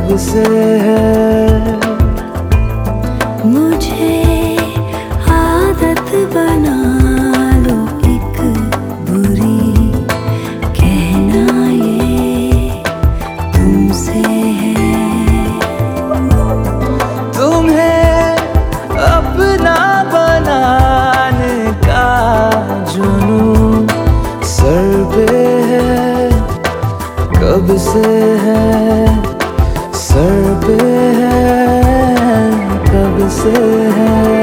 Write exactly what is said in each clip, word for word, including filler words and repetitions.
कब से है। मुझे आदत बना लो एक बुरी, कहना ये तुमसे है। तुम्हें अपना बनाने का जुनून सर पे है, कब से है, सर पे है, कब से है।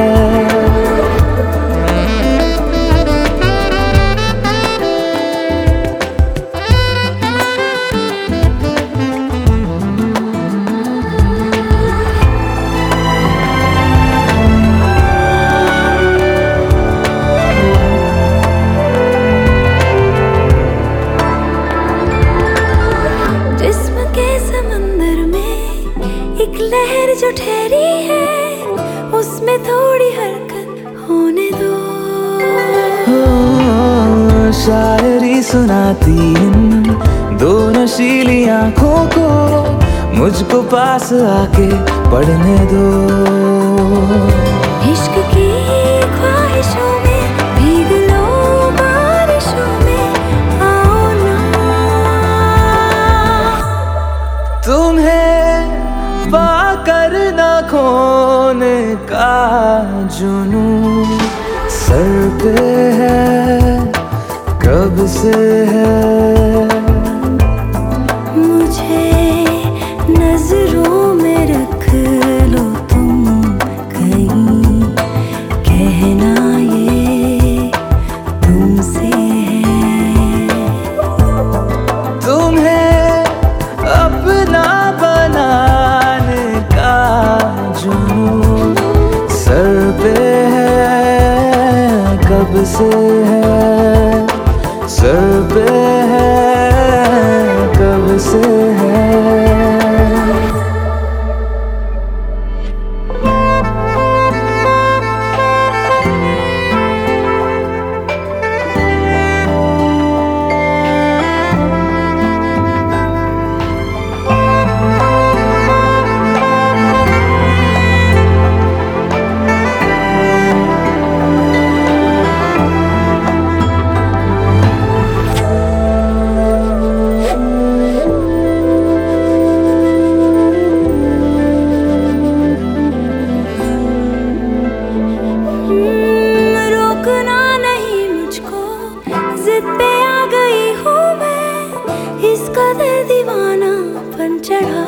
एक लहर जो ठहरी है, उसमें थोड़ी हरकत होने दो। ओ, शायरी सुनाती इन दो नशीली आंखों को, मुझको पास आके पढ़ने दो। इश्क की ख्वाहिशों में भीग लो बारिशों में, आओ ना। तुम्हें पाकर न खोने का जुनून सर पे है, कब से है। मुझे नजरों में रख लो तुम कहीं, कहना ये तुमसे है। तुम्हें अपना बनाने का जुनून सर पे है, कब से है, सर पे है, कब से है। पे आ गई हूँ मैं, इसका दिल दीवानापन चढ़ा।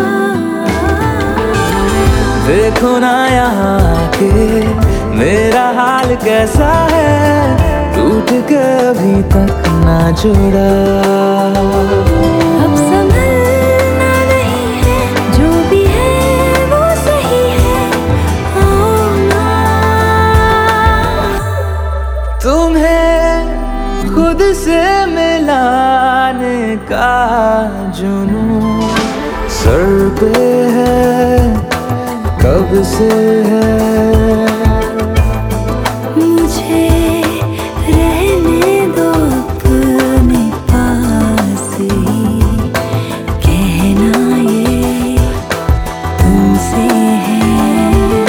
देखो ना यहाँ के मेरा हाल कैसा है, टूट के अभी तक ना जुड़ा। अब संभलना नहीं है, जो भी है वो सही है, आओ ना। तुम्हें खुद से मिलाने का जुनून सर पे है, कब से है। मुझे रहने दो अपने पास ही, कहना ये तुमसे है।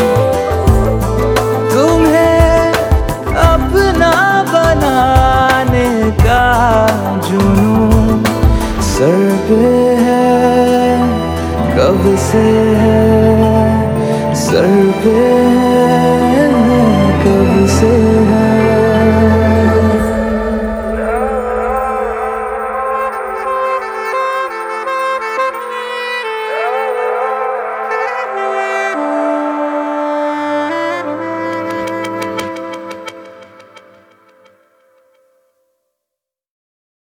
तुम्हें अपना बनाने का जुनून सर पे है, कब से है, सर पे है, कब